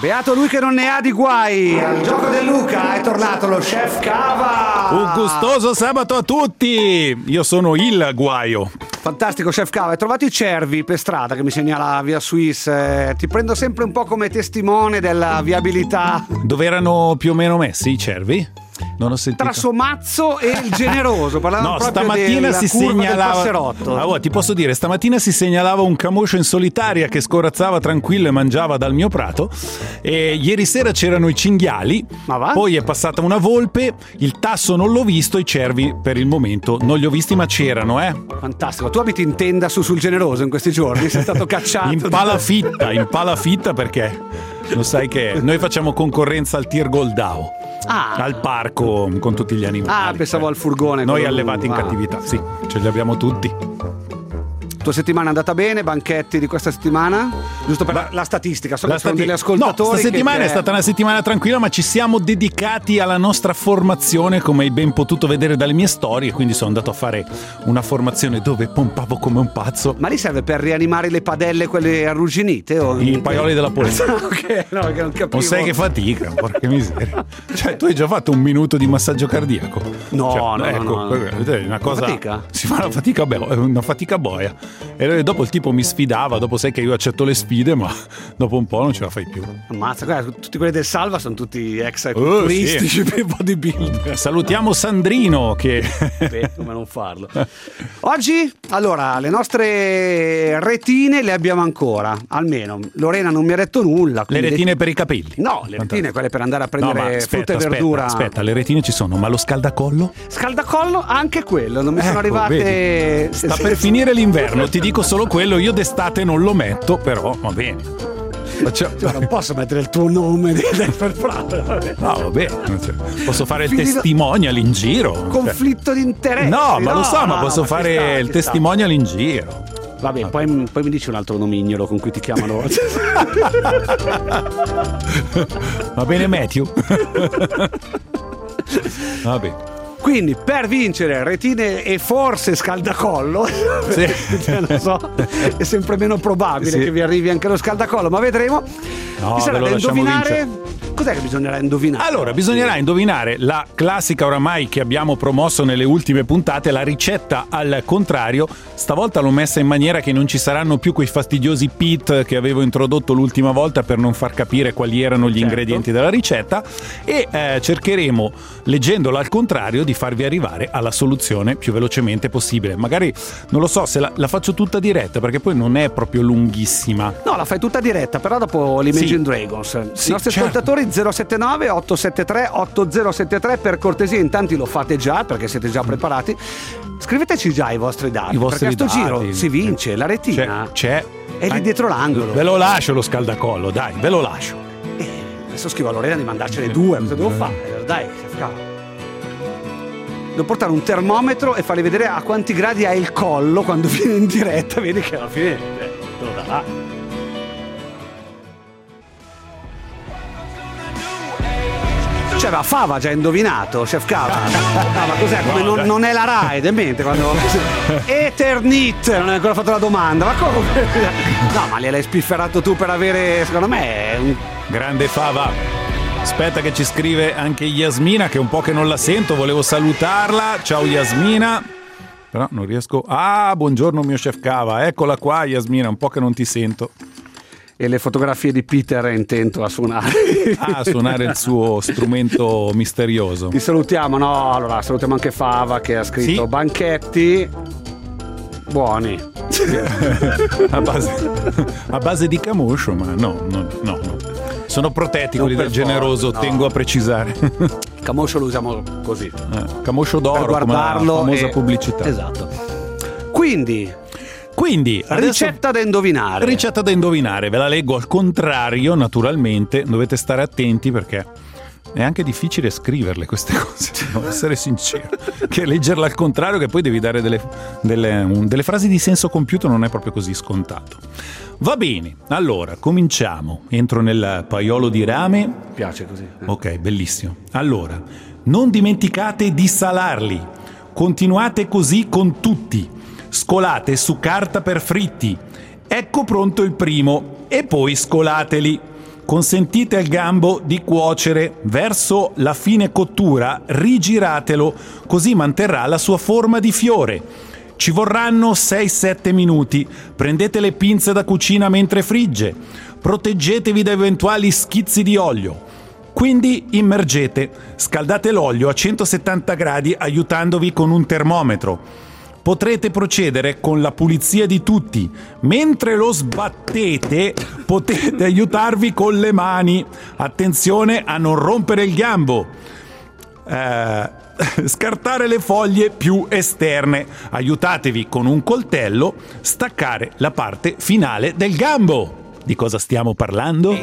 Beato lui che non ne ha di guai. Al gioco del Luca è tornato lo chef Cava. Un gustoso sabato a tutti. Io sono il guaio. Fantastico chef Cava, hai trovato i cervi per strada che mi segnala via Swiss. Ti prendo sempre un po' come testimone della viabilità. Dove erano più o meno messi i cervi? Non ho sentito. Tra Somazzo e il Generoso. No, stamattina si segnalava. Ti posso dire, stamattina si segnalava un camoscio in solitaria che scorazzava tranquillo e mangiava dal mio prato. E ieri sera c'erano i cinghiali. Ma va? Poi è passata una volpe. Il tasso non l'ho visto, i cervi per il momento non li ho visti, ma c'erano, Fantastico. Tu abiti in tenda sul Generoso in questi giorni? Sei stato cacciato? in palafitta perché lo sai che noi facciamo concorrenza al Tir Goldau. Al parco con tutti gli animali. Pensavo al furgone. Noi allevati in cattività, sì, ce li abbiamo tutti. Tua settimana è andata bene? Banchetti di questa settimana? Giusto per la statistica, sono degli ascoltatori. No, questa settimana è stata una settimana tranquilla, ma ci siamo dedicati alla nostra formazione, come hai ben potuto vedere dalle mie storie. Quindi sono andato a fare una formazione dove pompavo come un pazzo. Ma lì serve per rianimare le padelle, quelle arrugginite? O I paioli della polizia. Ok, no, che non capivo. Non sai che fatica, porca miseria. Cioè, tu hai già fatto un minuto di massaggio cardiaco? No. Una cosa. Fatica? Si fa una fatica boia. E dopo il tipo mi sfidava, dopo sai che io accetto le sfide, ma dopo un po' non ce la fai più. Ammazza, guarda, tutti quelli del Salva sono tutti ex culturistici per bodybuilder. Salutiamo Sandrino che... come non farlo. Oggi, allora, le nostre retine le abbiamo ancora, almeno. Lorena non mi ha detto nulla. Le retine per i capelli? No, le retine quelle per andare a prendere frutta e verdura. Aspetta, le retine ci sono, ma lo scaldacollo? Scaldacollo? Anche quello, non mi sono arrivate... Vedi. Sta per finire l'inverno, ti dico solo quello, io d'estate non lo metto, però va bene. Non posso mettere il tuo nome per prato. No, vabbè, posso fare il testimonial in giro. Conflitto di interessi. No, ma lo so, ma posso fare il testimonial in giro. Vabbè, poi mi dici un altro nomignolo con cui ti chiamano. Va bene, Matthew? Vabbè. Quindi per vincere retine e forse scaldacollo, sì. Non so, è sempre meno probabile che vi arrivi anche lo scaldacollo, ma vedremo. No, sarà da indovinare. vincere. Cos'è che bisognerà indovinare? Allora, bisognerà indovinare la classica oramai che abbiamo promosso nelle ultime puntate, la ricetta al contrario. Stavolta l'ho messa in maniera che non ci saranno più quei fastidiosi pit che avevo introdotto l'ultima volta per non far capire quali erano gli ingredienti della ricetta, e cercheremo, leggendola al contrario, di farvi arrivare alla soluzione più velocemente possibile. Magari, non lo so, se la faccio tutta diretta, perché poi non è proprio lunghissima. No, la fai tutta diretta, però dopo l'Imagine Dragons. I nostri ascoltatori 079 873 8073, per cortesia, intanto lo fate già perché siete già preparati. Scriveteci già i vostri dati, perché a sto giro si vince la retina. C'è. È lì dietro l'angolo. Ve lo lascio lo scaldacollo, dai, ve lo lascio. Adesso scrivo a Lorena di mandarcene 2. Cosa devo fare? Dai, devo portare un termometro e fargli vedere a quanti gradi ha il collo quando viene in diretta. Vedi che alla fine te lo darà. Cioè, ma Fava già indovinato, chef Cava. Ma cos'è? Come non è la Rai, demente quando Eternit non hai ancora fatto la domanda. Ma come? No, ma gliel'hai spifferato tu per avere, secondo me, un grande Fava. Aspetta che ci scrive anche Yasmina, che è un po' che non la sento, volevo salutarla. Ciao Yasmina. Però non riesco. Buongiorno mio chef Cava, eccola qua Yasmina, un po' che non ti sento. E le fotografie di Peter è intento a suonare. A suonare il suo strumento misterioso. Ti salutiamo, no? Allora, salutiamo anche Fava che ha scritto banchetti buoni. a base di camoscio, ma no. Sono protetti quelli del Generoso, tengo a precisare. Il camoscio lo usiamo così. Camoscio d'oro, per guardarlo, come la famosa pubblicità. Esatto. Quindi ricetta da indovinare. Ricetta da indovinare, ve la leggo al contrario, naturalmente, dovete stare attenti perché è anche difficile scriverle queste cose, devo essere sincero, che leggerla al contrario, che poi devi dare delle frasi di senso compiuto, non è proprio così scontato. Va bene, allora cominciamo. Entro nel paiolo di rame. Mi piace così. Ok, bellissimo. Allora, non dimenticate di salarli, continuate così con tutti. Scolate su carta per fritti. Ecco pronto il primo e poi scolateli. consentite al gambo di cuocere. Verso la fine cottura rigiratelo, così manterrà la sua forma di fiore. Ci vorranno 6-7 minuti. Prendete le pinze da cucina mentre frigge. Proteggetevi da eventuali schizzi di olio. Quindi immergete. Scaldate l'olio a 170 gradi aiutandovi con un termometro. Potrete procedere con la pulizia di tutti. Mentre lo sbattete, potete aiutarvi con le mani. Attenzione a non rompere il gambo. Scartare le foglie più esterne. Aiutatevi con un coltello. Staccare la parte finale del gambo. Di cosa stiamo parlando?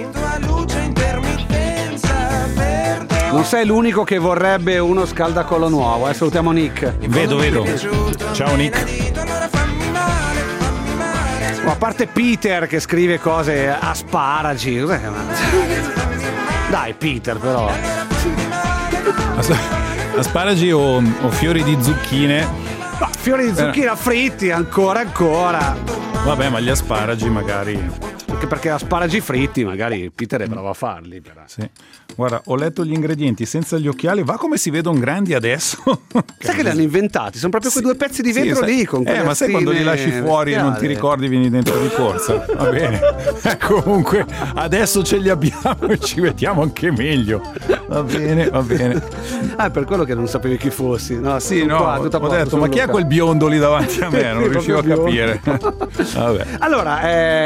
Non sei l'unico che vorrebbe uno scaldacollo nuovo, Salutiamo Nick. Vedo. Ciao Nick. A parte Peter che scrive cose asparagi. Cos'è? Dai Peter però. Asparagi o fiori di zucchine? Ma fiori di zucchina fritti ancora. Vabbè, ma gli asparagi magari. Anche perché asparagi fritti magari Peter è bravo a farli. Però. Sì. Guarda, ho letto gli ingredienti senza gli occhiali, va come si vedono grandi adesso. Sai che li hanno inventati? Sono proprio quei due pezzi di vetro lì con ma sai quando li lasci fuori e non ti ricordi, vieni dentro di corsa. Va bene. Comunque adesso ce li abbiamo e ci vediamo anche meglio. Va bene. È per quello che non sapevi chi fossi. No, sì, no, ho detto, ma chi è quel biondo lì davanti a me? Non riuscivo a capire. Vabbè. Allora,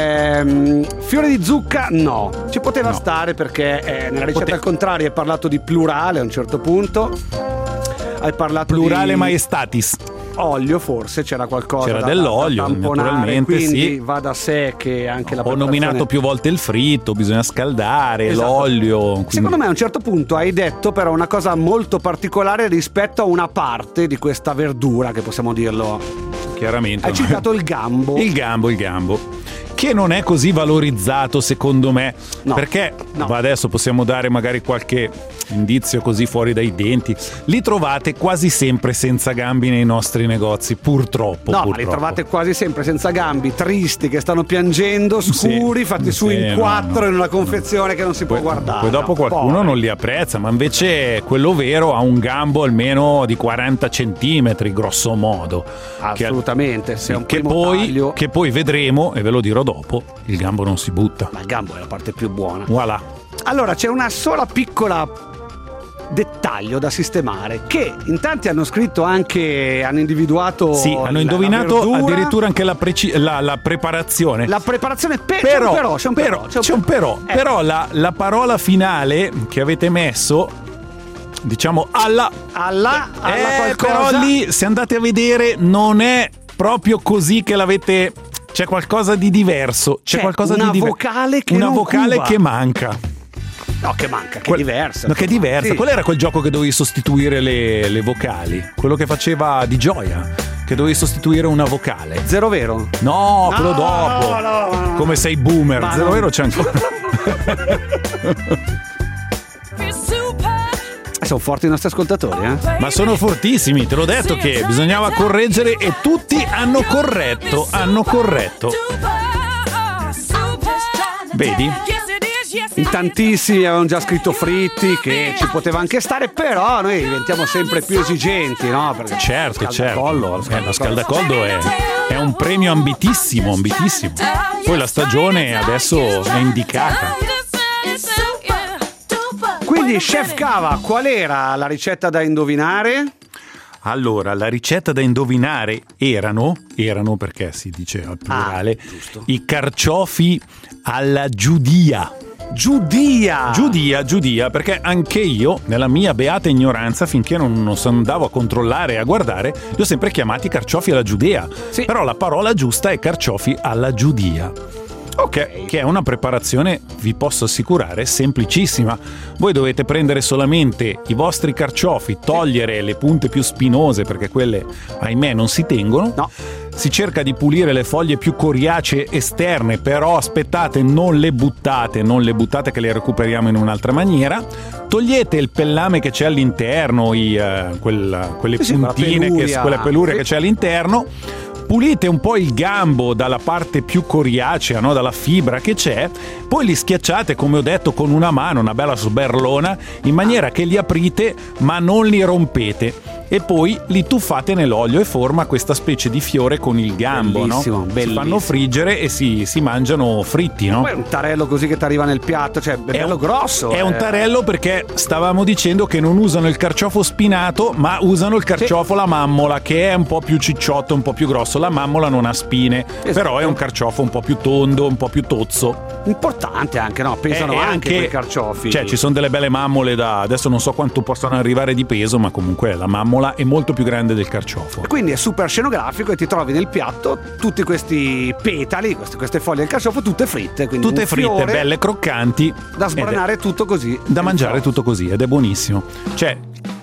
fiore di zucca no, ci poteva stare perché nella ricetta al contrario hai parlato di plurale a un certo punto, hai parlato plurale di maestatis. olio, forse c'era qualcosa c'era dell'olio da tamponare, naturalmente, quindi sì, va da sé che anche la ho nominato più volte il fritto, bisogna scaldare, esatto, l'olio, quindi... Secondo me a un certo punto hai detto però una cosa molto particolare rispetto a una parte di questa verdura, che possiamo dirlo chiaramente, hai citato il gambo, che non è così valorizzato secondo me, no, perché adesso possiamo dare magari qualche indizio così fuori dai denti, li trovate quasi sempre senza gambi nei nostri negozi, purtroppo. Ma li trovate quasi sempre senza gambi, tristi, che stanno piangendo, scuri, fatti su in quattro in una confezione che non si può guardare. Poi dopo qualcuno non li apprezza, ma invece quello vero ha un gambo almeno di 40 centimetri grosso modo. Assolutamente, se è un primo taglio. Che poi vedremo, e ve lo dirò dopo, il gambo non si butta. Ma il gambo è la parte più buona. Voilà. Allora c'è una sola piccola dettaglio da sistemare, che in tanti hanno scritto anche, hanno individuato, hanno indovinato addirittura anche la preparazione. La preparazione, c'è un però. Però la parola finale che avete messo, diciamo alla qualcosa, però lì se andate a vedere non è proprio così che l'avete, c'è qualcosa di diverso, c'è qualcosa una di vocale che una vocale cuba. Che manca. No, che manca, che è diversa. No, che è diversa. Sì. Qual era quel gioco che dovevi sostituire le vocali? Quello che faceva Di Gioia, che dovevi sostituire una vocale. Zero Vero? No, quello dopo. No. Come sei boomer. Ma Zero Vero c'è ancora. Sono forti i nostri ascoltatori, Ma sono fortissimi, te l'ho detto che bisognava correggere e tutti hanno corretto. Vedi? In tantissimi avevano già scritto fritti, che ci poteva anche stare, però noi diventiamo sempre più esigenti, no? Perché certo. Lo scaldacollo è un premio ambitissimo. Poi la stagione adesso è indicata. Quindi, Chef Cava, qual era la ricetta da indovinare? Allora, la ricetta da indovinare erano perché si dice al plurale, i carciofi alla Giudia, perché anche io, nella mia beata ignoranza, finché non andavo a controllare e a guardare, li ho sempre chiamati carciofi alla Giudea. Sì. Però la parola giusta è carciofi alla Giudia. Ok, che è una preparazione, vi posso assicurare, semplicissima. Voi dovete prendere solamente i vostri carciofi, togliere le punte più spinose, perché quelle, ahimè, non si tengono. No. Si cerca di pulire le foglie più coriacee esterne, però aspettate, non le buttate che le recuperiamo in un'altra maniera. Togliete il pellame che c'è all'interno, quelle puntine, quella peluria che c'è all'interno. pulite un po' il gambo dalla parte più coriacea, no? Dalla fibra che c'è, poi li schiacciate, come ho detto, con una mano, una bella sberlona, in maniera che li aprite ma non li rompete, e poi li tuffate nell'olio e forma questa specie di fiore con il gambo, bellissimo, no? bellissimo. Si fanno friggere e si mangiano fritti, no? Poi è un tarello così che ti arriva nel piatto, cioè è bello grosso. È un tarello, perché stavamo dicendo che non usano il carciofo spinato, ma usano il carciofo la mammola, che è un po' più cicciotto, un po' più grosso. La mammola non ha spine, però è un carciofo un po' più tondo, un po' più tozzo. Importante anche, no? Pesano anche quei carciofi. Cioè, ci sono delle belle mammole adesso non so quanto possono arrivare di peso, ma comunque la mammola è molto più grande del carciofo. E quindi è super scenografico e ti trovi nel piatto tutti questi petali, queste foglie del carciofo, tutte fritte. Tutte fritte, belle croccanti. Da sbranare tutto così. Da mangiare tutto così, ed è buonissimo. Cioè...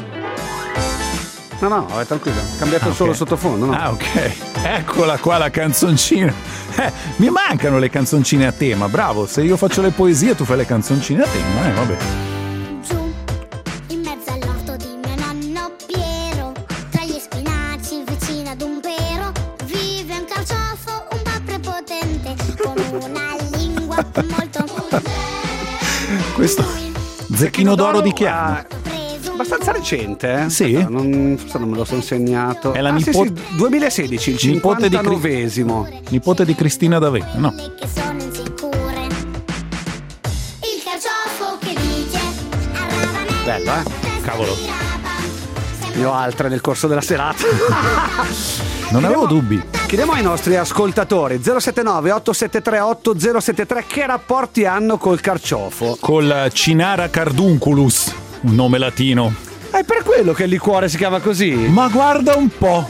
No, è tranquillo, ho cambiato solo okay. sottofondo, no? Ah, ok. Eccola qua la canzoncina. Mi mancano le canzoncine a tema, bravo. Se io faccio le poesie, tu fai le canzoncine a tema, vabbè. Giù, in mezzo all'orto di mio nonno Piero, tra gli spinaci vicino ad un pero, vive un carciofo un po' prepotente, con una lingua molto... Questo Zecchino d'oro di che anno? Abbastanza recente, eh? Sì? Forse non me lo sono segnato. È la sì, 2016, il 59esimo. Nipote di Cristina D'Avena, no? Che sono insicure. Il carciofo che dice Bello, Cavolo. Ne ho altre nel corso della serata. Non avevo dubbi. Chiediamo ai nostri ascoltatori 079 873 8073 che rapporti hanno col carciofo. Col Cinara cardunculus, un nome latino. È per quello che il liquore si chiama così. Ma guarda un po'.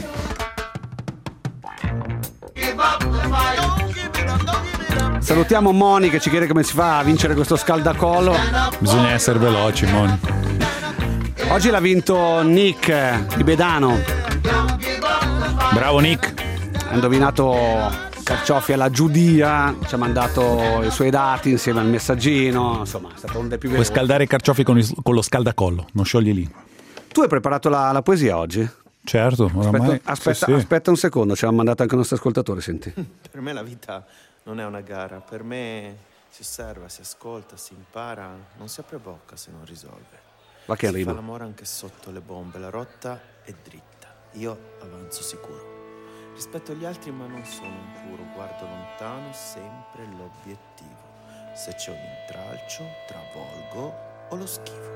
Salutiamo Moni che ci chiede come si fa a vincere questo scaldacollo. Bisogna essere veloci, Moni. Oggi l'ha vinto Nick di Bedano. Bravo Nick. Ha indovinato carciofi alla Giudia, ci ha mandato i suoi dati insieme al messaggino. Insomma, è stato uno dei più Puoi veloci. scaldare i carciofi con lo scaldacollo, non sciogli lingua. Tu hai preparato la poesia oggi? Certo, oramai. Aspetta un secondo, ce l'ha mandata anche il nostro ascoltatore, senti. Per me la vita non è una gara, per me si osserva, si ascolta, si impara, non si apre bocca se non risolve. Va che Si rima. fa l'amore anche sotto le bombe, la rotta è dritta, io avanzo sicuro. Rispetto agli altri ma non sono impuro, guardo lontano sempre l'obiettivo. Se c'è un intralcio, travolgo o lo schivo.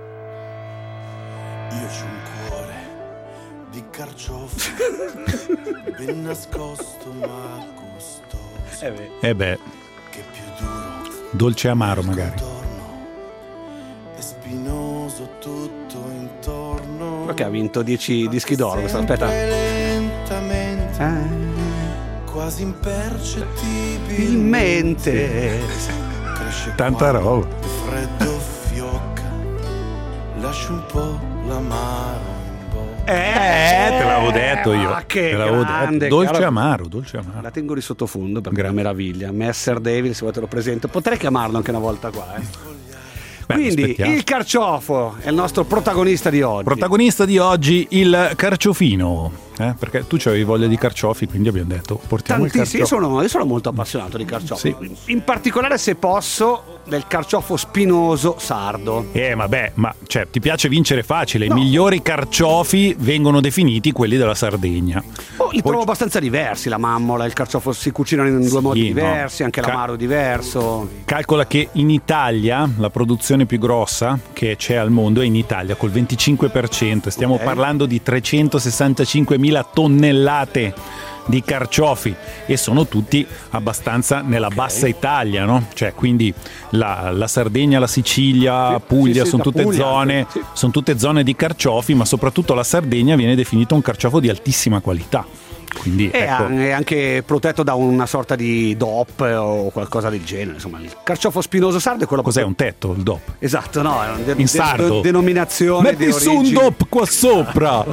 Io c'ho un cuore di carciofo, ben nascosto ma gustoso, Eh beh, che più duro dolce amaro magari. intorno, è spinoso tutto intorno. Perché ha vinto 10 dischi d'oro questo? Aspetta. Lentamente, quasi impercettibilmente, Ilmente. cresce Tanta quando roba. il freddo fiocca, lascia un po' l'amaro in bocca. Te l'avevo detto io. Ma che Te l'avevo grande, detto. Dolce caro. amaro, dolce amaro. La tengo di sottofondo perché è una meraviglia. Messer David, se vuoi te lo presento. Potrei chiamarlo anche una volta qua. Beh, Quindi aspettiamo. il carciofo è il nostro protagonista di oggi. Protagonista di oggi, il carciofino. Perché tu c'avevi voglia di carciofi, quindi abbiamo detto portiamo il Tantissimi, carciofo. io sono molto appassionato di carciofi. Sì. In particolare, se posso, del carciofo spinoso sardo. Vabbè, ma cioè, ti piace vincere facile. No. I migliori carciofi vengono definiti quelli della Sardegna. Li trovo abbastanza diversi, la mammola e il carciofo si cucinano in due modi no. diversi, anche l'amaro è diverso. Calcola che in Italia la produzione più grossa che c'è al mondo è in Italia col 25%. Stiamo parlando di 365.000 tonnellate di carciofi e sono tutti abbastanza nella bassa Italia, no? Cioè, quindi la Sardegna, la Sicilia, Puglia, sì, sono la tutte Puglia, zone, sì. sono tutte zone di carciofi, ma soprattutto la Sardegna viene definita un carciofo di altissima qualità. Quindi ecco. È anche protetto da una sorta di DOP o qualcosa del genere. Insomma, il carciofo spinoso sardo è quello. Cos'è un tetto, il DOP? Esatto, no, è una In sardo. denominazione. Metti di su un origine. DOP qua sopra.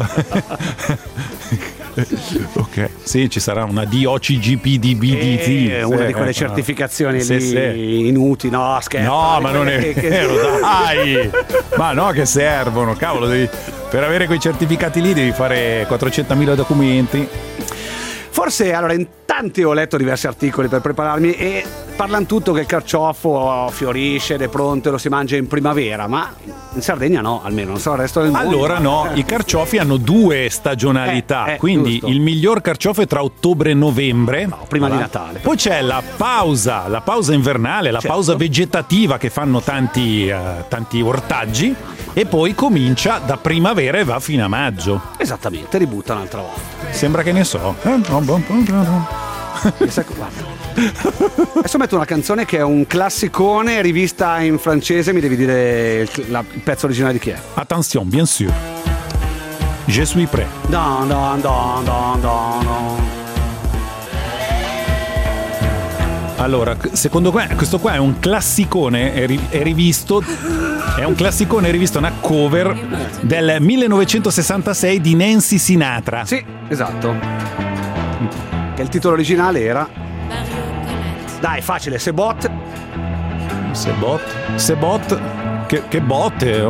Ok, sì, ci sarà una DOCGPDBDT. Una di quelle certificazioni lì inutili. No, scherzo. No, ma non è vero, dai. Ma no, che servono, cavolo, per avere quei certificati lì devi fare 400.000 documenti. Forse, allora, in tanti ho letto diversi articoli per prepararmi e parlano tutto che il carciofo fiorisce ed è pronto e lo si mangia in primavera, ma in Sardegna no, almeno, non so il resto del mondo. Allora no, i carciofi hanno 2 stagionalità, quindi giusto. il miglior carciofo è tra ottobre e novembre, prima di Natale. Poi c'è la pausa invernale, la pausa vegetativa che fanno tanti ortaggi, e poi comincia da primavera e va fino a maggio. Esattamente, ributta un'altra volta. Sembra che ne so. Adesso metto una canzone che è un classicone rivista in francese, mi devi dire il pezzo originale di chi è. Attention, bien sûr. Je suis prêt. Don, don, don, don, don, don. Allora, secondo me questo qua è un classicone, è rivisto, è un classicone rivisto, una cover del 1966 di Nancy Sinatra. Sì, esatto. Che il titolo originale era... Dai, facile, Sebot. Che botte.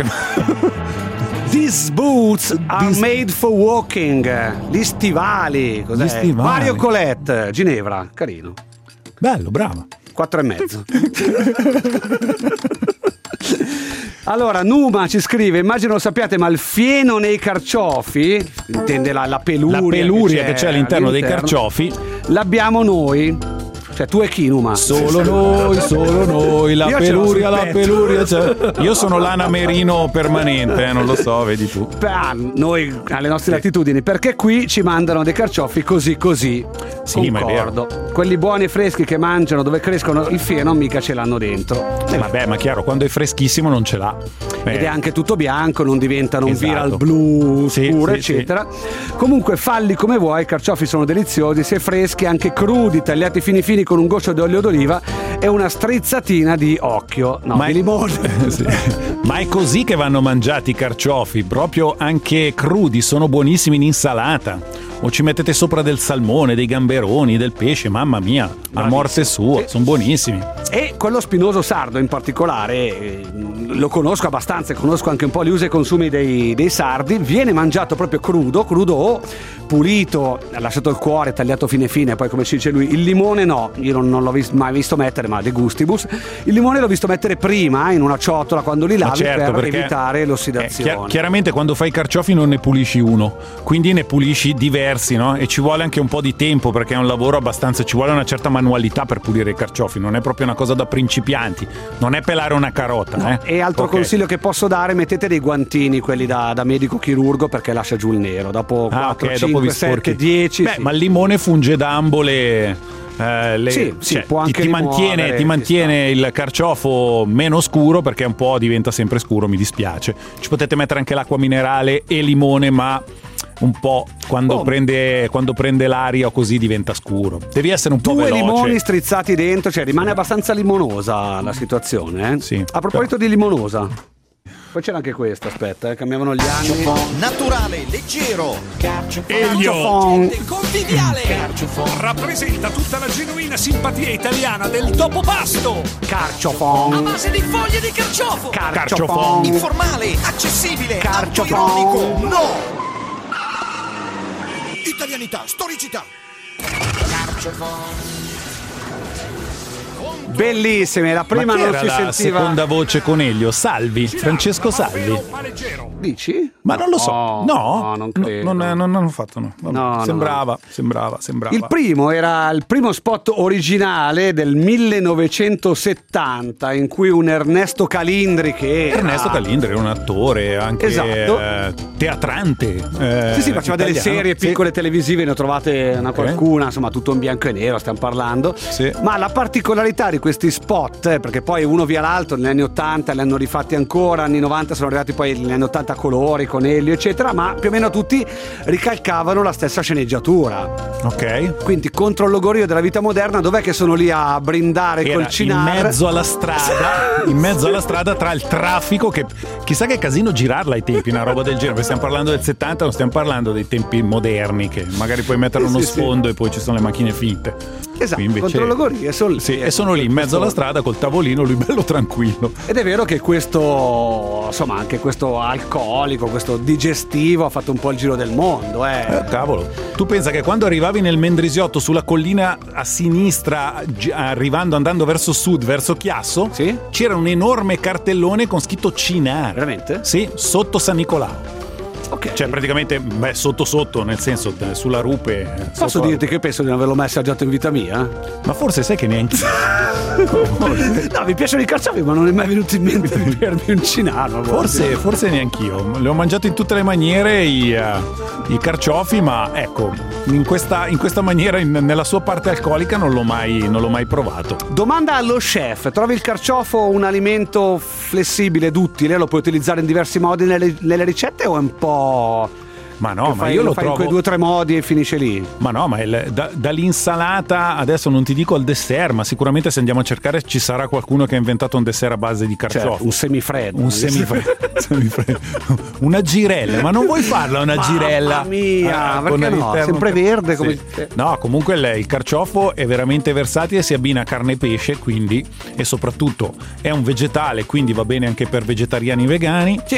These boots are made for walking. Gli stivali. Cos'è? Gli stivali. Mario Colette, Ginevra, carino. Bello, brava. 4,5. Allora, Numa ci scrive: immagino lo sappiate, ma il fieno nei carciofi, intende la peluria, che c'è all'interno dei carciofi, l'abbiamo noi. Cioè, tu e chi, Numa? Solo noi, la Io ce l'ho sul petto. peluria. Cioè, io sono l'ana merino permanente, non lo so, vedi tu. Noi alle nostre latitudini, perché qui ci mandano dei carciofi così. Sì, ma è vero. Quelli buoni e freschi che mangiano dove crescono il fieno mica ce l'hanno dentro. Vabbè, ma chiaro, quando è freschissimo non ce l'ha. Ed è anche tutto bianco, non diventano un Esatto. viral blu scuro, Sì, eccetera. Comunque falli come vuoi, i carciofi sono deliziosi, se freschi, anche crudi, tagliati fini con un goccio di olio d'oliva e una strizzatina di occhio, di limone. Sì. Ma è così che vanno mangiati i carciofi, proprio anche crudi, sono buonissimi in insalata. O ci mettete sopra del salmone, dei gamberoni, del pesce, mamma mia, a morte sua, sono buonissimi. E quello spinoso sardo in particolare, lo conosco abbastanza, conosco anche un po' gli usi e consumi dei sardi, viene mangiato proprio crudo o pulito, lasciato il cuore, tagliato fine, poi come ci dice lui, il limone no, io non l'ho mai visto mettere, ma de gustibus, il limone l'ho visto mettere prima in una ciotola quando li lavi, per evitare l'ossidazione. Chiaramente quando fai i carciofi non ne pulisci uno, quindi ne pulisci diversi, no? E ci vuole anche un po' di tempo, perché è un lavoro abbastanza, ci vuole una certa manualità per pulire i carciofi, non è proprio una cosa da principianti, non è pelare una carota. No. E altro consiglio che posso dare: mettete dei guantini, quelli da medico chirurgo, perché lascia giù il nero dopo 4, 5, 7, 10. Beh, ma il limone funge da ambo può anche ti mantiene il carciofo meno scuro, perché un po' diventa sempre scuro, mi dispiace. Ci potete mettere anche l'acqua minerale e limone, ma un po' quando prende l'aria o così diventa scuro. Devi essere un po' veloce. 2 limoni strizzati dentro, cioè rimane abbastanza limonosa la situazione, Sì. A proposito di limonosa, poi c'era anche questa, aspetta, cambiavano gli anni. Naturale, leggero. Elio Conviviale. Rappresenta tutta la genuina simpatia italiana del dopo pasto. Carciofon. A base di foglie di carciofo. Carciofon. Informale, accessibile, Carciofon. autoironico. No. Italianità, storicità. Bellissime, la prima Ma chi non era si la sentiva. seconda voce con Elio? Salvi, Francesco Salvi. Dici? Ma non lo so. No, non credo. non hanno fatto. No. Vabbè, No, sembrava. Il primo era il primo spot originale del 1970, in cui un Ernesto Calindri, che Ernesto Calindri era un attore, anche teatrante. Sì, faceva delle italiano. serie piccole televisive, ne ho trovate qualcuna, insomma tutto in bianco e nero, stiamo parlando. Sì. Ma la particolarità di questi spot, perché poi uno via l'altro negli anni 80 li hanno rifatti ancora, anni 90 sono arrivati poi negli anni 80 a colori, con Elio eccetera, ma più o meno tutti ricalcavano la stessa sceneggiatura. Ok. Quindi contro il logorio della vita moderna, dov'è che sono lì a brindare Era col cinar? in mezzo alla strada tra il traffico, che chissà che casino girarla ai tempi, una roba del genere, perché stiamo parlando del 70, non stiamo parlando dei tempi moderni che magari puoi mettere uno sfondo e poi ci sono le macchine finte. Esatto, Qui invece, contro Logorì sono lì. Sì, e sono lì in mezzo alla strada col tavolino, lui bello tranquillo. Ed è vero che questo, insomma, anche questo alcolico, questo digestivo ha fatto un po' il giro del mondo. Cavolo, tu pensa che quando arrivavi nel Mendrisiotto sulla collina a sinistra, andando verso sud, verso Chiasso, sì? C'era un enorme cartellone con scritto Cinar. Veramente? Sì, sotto San Nicolao. Ok. Cioè praticamente sotto, nel senso sulla rupe. Posso dirti che penso di non averlo mai assaggiato in vita mia? Ma forse sai che neanche. No, mi piacciono i carciofi, ma non è mai venuto in mente di bermi un Cinar. Forse neanch'io. Le ho mangiati in tutte le maniere i carciofi, ma ecco, in questa maniera, nella sua parte alcolica, non l'ho mai provato. Domanda allo chef: trovi il carciofo un alimento flessibile ed utile? Lo puoi utilizzare in diversi modi nelle ricette o è un po'... Ma no, ma io lo fai trovo in quei 2 o 3 modi e finisce lì. Ma no, ma dall'insalata, adesso non ti dico al dessert, ma sicuramente se andiamo a cercare ci sarà qualcuno che ha inventato un dessert a base di carciofo. Certo, un semifreddo. Una girella, ma non vuoi farla una girella? Mamma mia, perché no? Sempre verde come... Sì. No, comunque il carciofo è veramente versatile, si abbina a carne e pesce, quindi, e soprattutto è un vegetale, quindi va bene anche per vegetariani e vegani. Sì.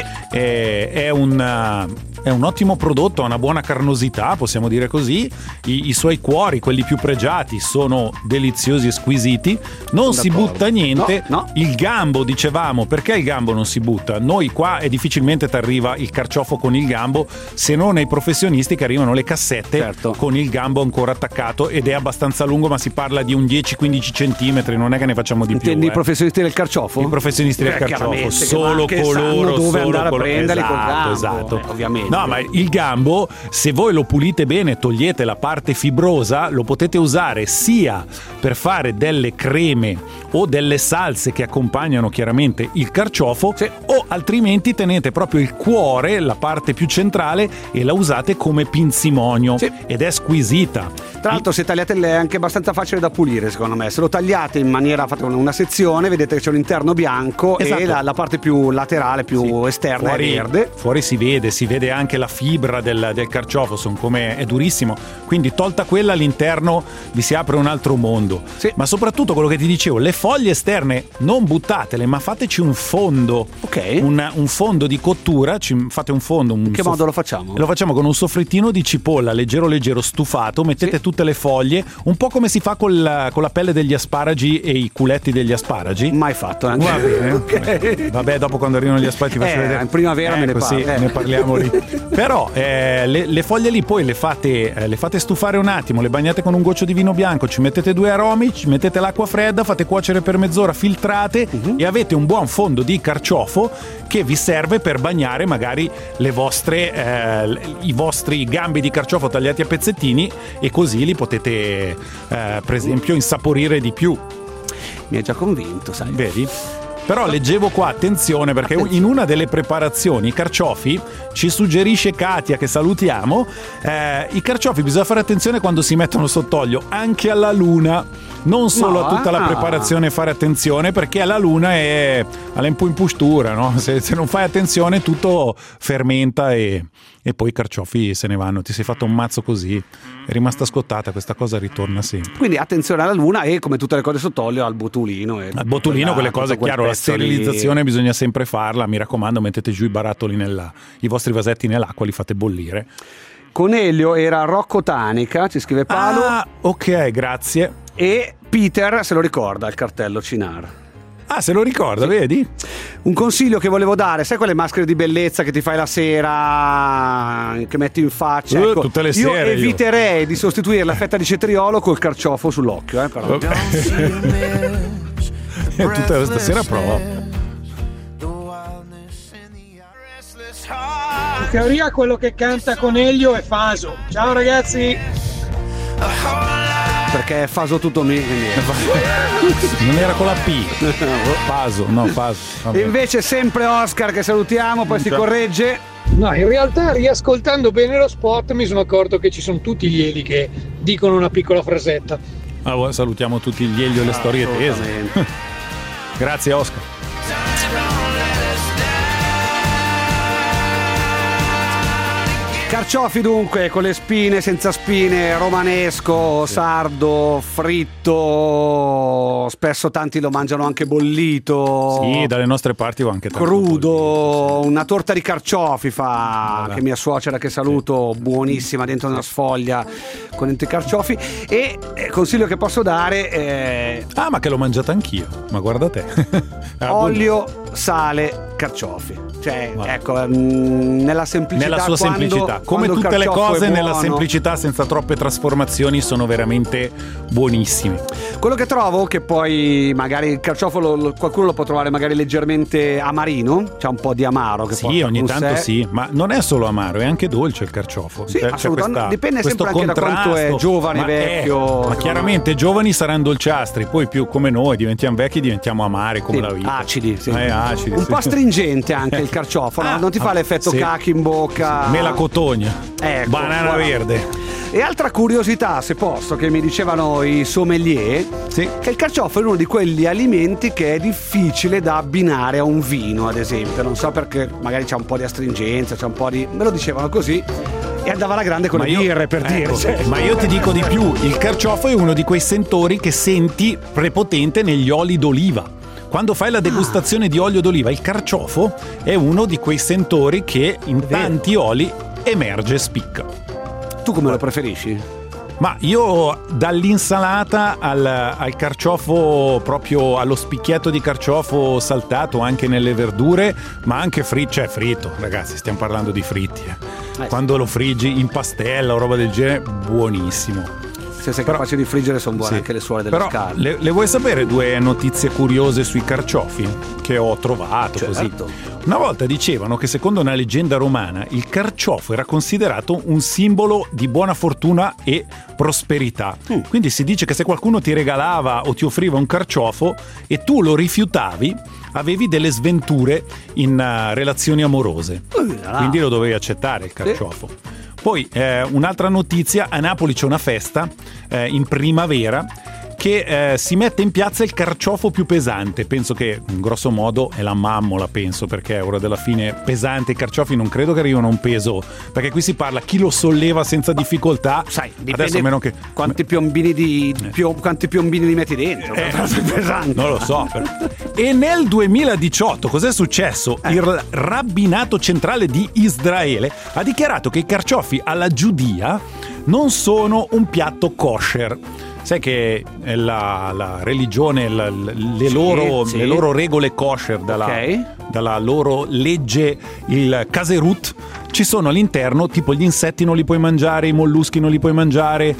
È un ottimo prodotto, ha una buona carnosità, possiamo dire così. I suoi cuori, quelli più pregiati, sono deliziosi e squisiti. Non si butta niente. No. Il gambo, dicevamo, perché il gambo non si butta? Noi qua difficilmente ti arriva il carciofo con il gambo, se non ai professionisti che arrivano le cassette, certo, con il gambo ancora attaccato, ed è abbastanza lungo, ma si parla di un 10-15 centimetri, non è che ne facciamo di più. Intendi i professionisti del carciofo? I professionisti del carciofo, solo coloro, dove andare a prenderli col gambo, esatto. Ovviamente. No, ma il gambo, se voi lo pulite bene, togliete la parte fibrosa, lo potete usare sia per fare delle creme o delle salse che accompagnano chiaramente il carciofo, sì, o altrimenti tenete proprio il cuore, la parte più centrale, e la usate come pinzimonio, sì, ed è squisita. Tra l'altro, se tagliate è anche abbastanza facile da pulire, secondo me. Se lo tagliate in maniera, fate una sezione, vedete che c'è un interno bianco, esatto, e la parte più laterale, più esterna, fuori, è verde. Fuori si vede anche la fibra del carciofo, è durissimo, quindi tolta quella, all'interno vi si apre un altro mondo. Sì. Ma soprattutto quello che ti dicevo, le foglie esterne non buttatele, ma fateci un fondo, ok, un fondo di cottura, fate un fondo. In che modo lo facciamo? Lo facciamo con un soffrittino di cipolla leggero stufato, mettete, sì, tutte le foglie, un po' come si fa con la pelle degli asparagi e i culetti degli asparagi. Mai fatto, anche. Va bene, okay. Vabbè, dopo quando arrivano gli asparagi ti faccio vedere. In primavera me ne parli. Sì, ne parliamo lì. Però le foglie lì poi le fate stufare un attimo, le bagnate con un goccio di vino bianco, ci mettete 2 aromi, ci mettete l'acqua fredda, fate cuocere per mezz'ora, filtrate, e avete un buon fondo di carciofo che vi serve per bagnare magari i vostri gambi di carciofo tagliati a pezzettini, e così li potete per esempio insaporire di più. Mi hai già convinto, sai. Vedi? Però leggevo qua, attenzione, perché in una delle preparazioni i carciofi, ci suggerisce Katia, che salutiamo, i carciofi bisogna fare attenzione quando si mettono sott'olio, anche alla luna. Non solo a tutta la preparazione fare attenzione, perché alla luna è un po' impustura, no? Se non fai attenzione tutto fermenta e poi i carciofi se ne vanno. Ti sei fatto un mazzo così, è rimasta scottata, questa cosa ritorna sempre. Quindi attenzione alla luna, e come tutte le cose sott'olio al botulino. Al botulino, quelle cose, chiaro, la sterilizzazione bisogna sempre farla, mi raccomando, mettete giù i barattoli i vostri vasetti nell'acqua, li fate bollire. Conelio era Rocco Tanica, ci scrive Paolo. Ah, ok, grazie. E Peter se lo ricorda il cartello Cinar. Ah, se lo ricorda, sì, vedi? Un consiglio che volevo dare, sai quelle maschere di bellezza che ti fai la sera, che metti in faccia? Ecco, tutte le io sere eviterei di sostituire la fetta di cetriolo col carciofo sull'occhio, però. Tutta stasera prova. In teoria quello che canta Conelio è Faso. Ciao ragazzi. Perché è Faso tutto me, quindi non era con la P. Faso. E invece sempre Oscar, che salutiamo, poi si corregge. No, in realtà riascoltando bene lo spot mi sono accorto che ci sono tutti gli Eli che dicono una piccola frasetta. Salutiamo tutti gli Elio e le storie tese. Grazie Oscar. Carciofi dunque, con le spine, senza spine, romanesco, sardo, fritto, spesso tanti lo mangiano anche bollito. Sì, dalle nostre parti va anche tanto crudo, bollito. una torta di carciofi fa, che mia suocera, che saluto, buonissima, dentro una sfoglia con dentro i carciofi. E consiglio che posso dare, ma che l'ho mangiata anch'io, ma guarda te. olio, sale, carciofi. Cioè, ecco, nella semplicità, nella sua semplicità, come quando tutte le cose, nella buono, semplicità, senza troppe trasformazioni, sono veramente buonissimi. Quello che trovo, che poi magari il carciofo qualcuno lo può trovare magari leggermente amarino, c'ha un po' di amaro che sì, ogni tanto sì, ma non è solo amaro, è anche dolce il carciofo. Sì, assolutamente, dipende sempre anche da quanto è giovane, vecchio. Ma chiaramente giovani saranno dolciastri, poi più come noi diventiamo vecchi, diventiamo amari come la vita. Acidi, sì. Acidi, un po' stringente anche il carciofo, no? Non ti fa l'effetto cachi in bocca. Melacotogna, ecco, banana verde. E altra curiosità, se posso, che mi dicevano i sommelier, che il carciofo è uno di quegli alimenti che è difficile da abbinare a un vino, ad esempio. Non so perché, magari c'è un po' di astringenza, c'è un po' di... me lo dicevano così. E andava alla grande con le birre, per dire. Cioè. Ma io ti dico di più, il carciofo è uno di quei sentori che senti prepotente negli oli d'oliva. Quando fai la degustazione di olio d'oliva, il carciofo è uno di quei sentori che in tanti oli emerge e spicca. Tu come lo preferisci? Ma io dall'insalata al carciofo, proprio allo spicchietto di carciofo saltato anche nelle verdure, ma anche fritto, ragazzi, stiamo parlando di fritti. Quando lo friggi in pastella o roba del genere, buonissimo. Se sei capace di friggere sono buone anche le suole delle scale. Le vuoi sapere due notizie curiose sui carciofi che ho trovato? Così? Una volta dicevano che secondo una leggenda romana il carciofo era considerato un simbolo di buona fortuna e prosperità. Quindi si dice che se qualcuno ti regalava o ti offriva un carciofo e tu lo rifiutavi, avevi delle sventure in relazioni amorose. Quindi lo dovevi accettare il carciofo. Poi un'altra notizia, a Napoli c'è una festa in primavera che si mette in piazza il carciofo più pesante. Penso che in grosso modo è la mammola, penso, perché ora della fine pesante, i carciofi non credo che arrivano a un peso, perché qui si parla chi lo solleva senza difficoltà. Sai, dipende adesso meno che quanti piombini quanti piombini li metti dentro. Pesante. Non lo so. E nel 2018 cos'è successo? Il rabbinato centrale di Israele ha dichiarato che i carciofi alla giudia non sono un piatto kosher. Sai che la religione, le loro regole kosher dalla loro legge, il Kaserut, ci sono all'interno, tipo gli insetti non li puoi mangiare, i molluschi non li puoi mangiare,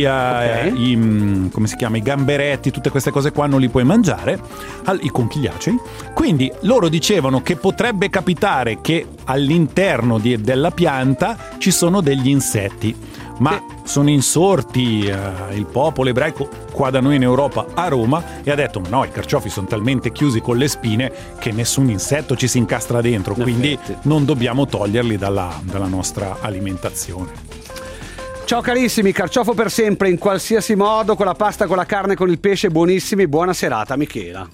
come si chiama, i gamberetti, tutte queste cose qua non li puoi mangiare, i conchigliacei. Quindi loro dicevano che potrebbe capitare che all'interno della pianta ci sono degli insetti. Ma sono insorti il popolo ebraico qua da noi in Europa, a Roma, e ha detto no, i carciofi sono talmente chiusi con le spine che nessun insetto ci si incastra dentro, quindi non dobbiamo toglierli dalla nostra alimentazione. Ciao carissimi, carciofo per sempre, in qualsiasi modo, con la pasta, con la carne, con il pesce, buonissimi, buona serata Michela.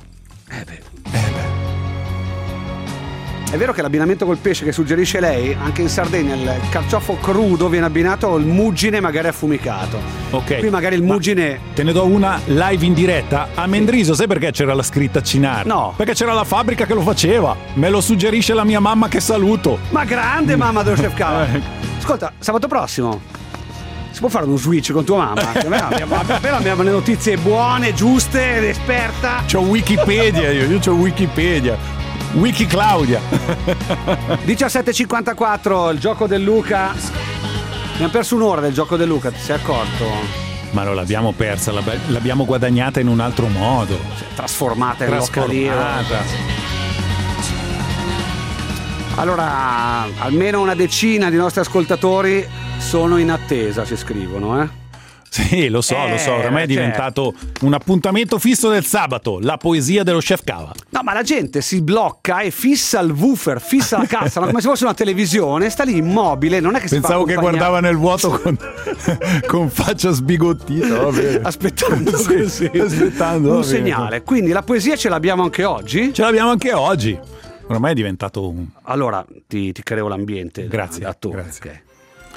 È vero che l'abbinamento col pesce che suggerisce lei, anche in Sardegna il carciofo crudo viene abbinato al muggine magari affumicato. Ok. Qui magari il muggine... Te ne do una live in diretta. A Mendriso, sai perché c'era la scritta Cinare? No. Perché c'era la fabbrica che lo faceva. Me lo suggerisce la mia mamma, che saluto. Ma grande mamma dello chef Cava. Ascolta, sabato prossimo si può fare uno switch con tua mamma? Abbiamo le notizie buone, giuste, esperta. C'ho Wikipedia, io c'ho Wikipedia. Wiki Claudia. 17:54, il gioco del Luca. Abbiamo perso un'ora del gioco del Luca, ti sei accorto? Ma non l'abbiamo persa, l'abbiamo guadagnata in un altro modo. Trasformata in localino. Allora, almeno una decina di nostri ascoltatori sono in attesa, ci scrivono, Sì, lo so, ormai è diventato un appuntamento fisso del sabato, la poesia dello chef Cava. No, ma la gente si blocca e fissa il woofer, fissa la cassa, come se fosse una televisione, sta lì immobile, non è che pensavo che guardava nel vuoto con faccia sbigottita, aspettando un segnale. Quindi la poesia ce l'abbiamo anche oggi? Ce l'abbiamo anche oggi. Ormai è diventato un... Allora, ti creo l'ambiente. Grazie. Attore. Grazie. Okay.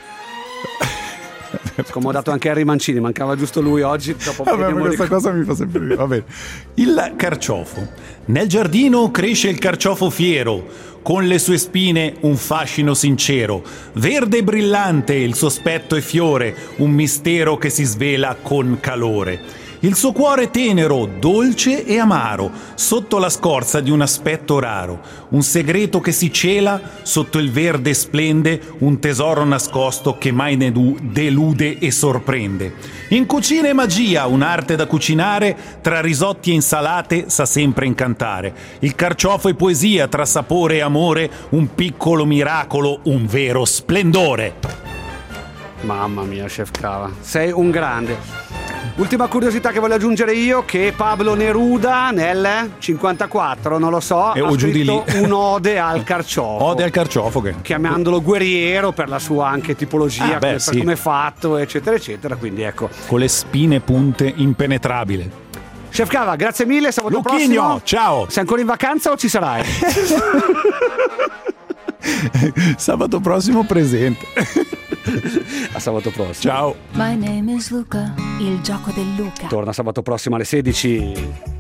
Scomodato anche Harry Mancini, mancava giusto lui oggi. Dopo Vabbè, questa cosa mi fa sempre ridere. Va bene. Il carciofo. Nel giardino cresce il carciofo fiero, con le sue spine un fascino sincero. Verde e brillante il suo aspetto e fiore, un mistero che si svela con calore. Il suo cuore tenero, dolce e amaro, sotto la scorza di un aspetto raro. Un segreto che si cela, sotto il verde splende, un tesoro nascosto che mai ne delude e sorprende. In cucina e magia, un'arte da cucinare, tra risotti e insalate sa sempre incantare. Il carciofo è poesia, tra sapore e amore, un piccolo miracolo, un vero splendore. Mamma mia, Chef Cava, sei un grande. Ultima curiosità che voglio aggiungere io, che Pablo Neruda nel 54, non lo so, ha giù di scritto lì. un'ode al carciofo. Ode al carciofo chiamandolo guerriero per la sua anche tipologia, per sì. come è fatto, eccetera, eccetera. Quindi ecco. Con le spine punte, impenetrabile. Chef Cava, grazie mille, sabato Lucchigno, prossimo. ciao. Sei ancora in vacanza o ci sarai? Sabato prossimo presente. A sabato prossimo. Ciao. My name is Luca, il gioco del Luca. Torna sabato prossimo alle 16.